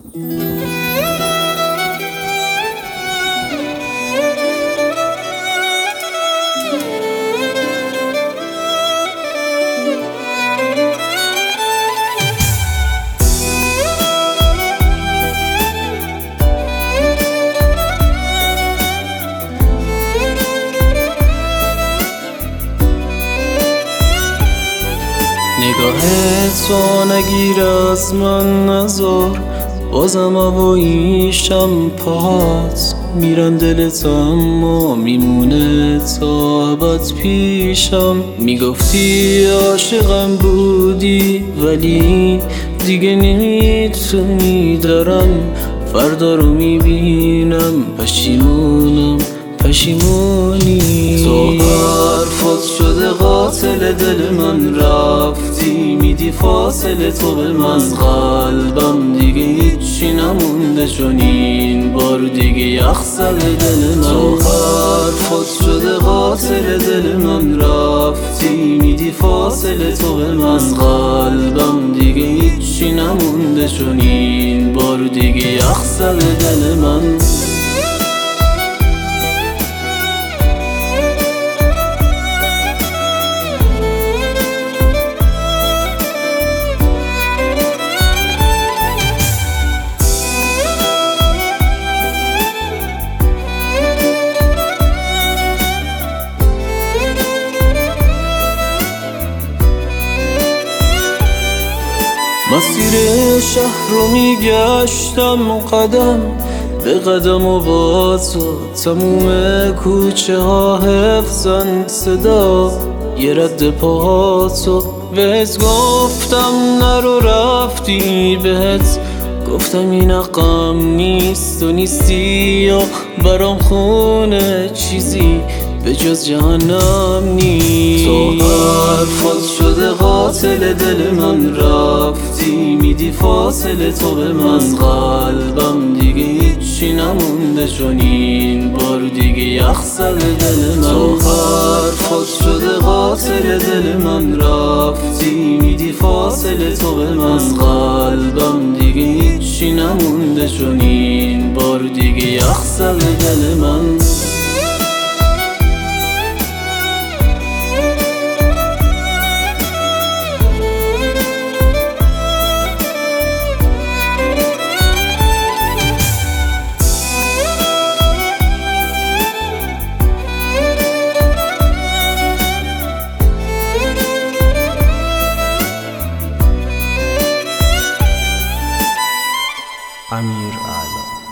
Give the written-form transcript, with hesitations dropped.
نگاهت تو نگیر از من نذار، بازم هواییشم پاهات میرن دلت اما میمونه تا ابد پیشم. میگفتی عاشقم بودی ولی دیگه نمیتونی، دارم فردا رو میبینم پشیمونم پشیمونی. تو حرفات شده قاتل دل من، رفتی میدی فاصله تو به من. قلبم دیگه هیچی نمونده چون این بار دیگه یخ زده دل من. تو حرفات شده قاتل دل من، رفتی میدی فاصله تو به من. قلبم دیگه هیچی نمونده چون این بار دیگه یخ زده دل من. مسیر شهر رو میگشتم قدم به قدم و با تو، تموم کوچه ها حفظن صدا یه رد پاهاتو. بهت گفتم نرو رفتی، بهت گفتم این حقم نیست و نیستی، یا برام خونه چیزی به جز جهنم نیست. تو حرفات شده قاتل دل من، رفتی میدی فاصله تو به من. قلبم دیگه هیچی نمونده چون این بار دیگه یخ زده دل من. تو حرفات شده قاتل دل من، رفتی میدی فاصله تو به من. قلبم دیگه هیچی نمونده چون این بار دیگه یخ زده دل من. امیر اعلی.